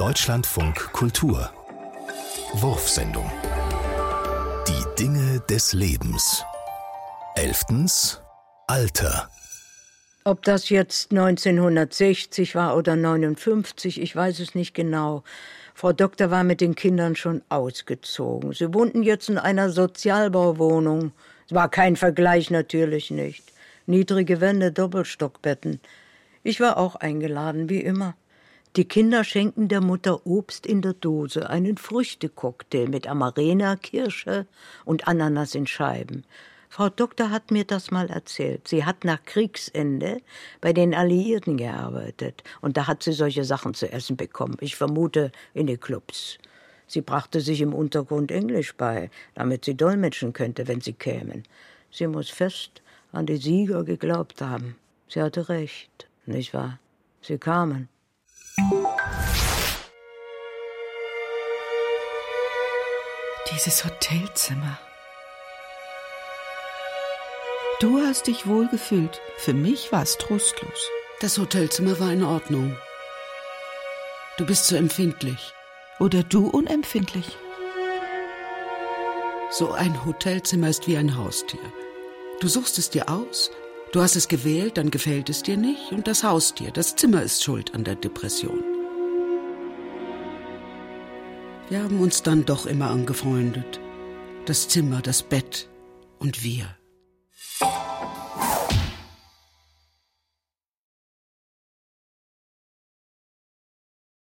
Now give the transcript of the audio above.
Deutschlandfunk Kultur Wurfsendung. Die Dinge des Lebens. 11. Alter. Ob das jetzt 1960 war oder 59, ich weiß es nicht genau. Frau Doktor war mit den Kindern schon ausgezogen. Sie wohnten jetzt in einer Sozialbauwohnung. Es war kein Vergleich, natürlich nicht. Niedrige Wände, Doppelstockbetten. Ich war auch eingeladen, wie immer. Die Kinder schenkten der Mutter Obst in der Dose, einen Früchtecocktail mit Amarena, Kirsche und Ananas in Scheiben. Frau Doktor hat mir das mal erzählt. Sie hat nach Kriegsende bei den Alliierten gearbeitet. Und da hat sie solche Sachen zu essen bekommen. Ich vermute, in den Clubs. Sie brachte sich im Untergrund Englisch bei, damit sie dolmetschen könnte, wenn sie kämen. Sie muss fest an die Sieger geglaubt haben. Sie hatte recht, nicht wahr? Sie kamen. Dieses Hotelzimmer. Du hast dich wohl gefühlt. Für mich war es trostlos. Das Hotelzimmer war in Ordnung. Du bist zu empfindlich. Oder du unempfindlich. So ein Hotelzimmer ist wie ein Haustier. Du suchst es dir aus, du hast es gewählt, dann gefällt es dir nicht und das Haustier, das Zimmer ist schuld an der Depression. Wir haben uns dann doch immer angefreundet. Das Zimmer, das Bett und wir.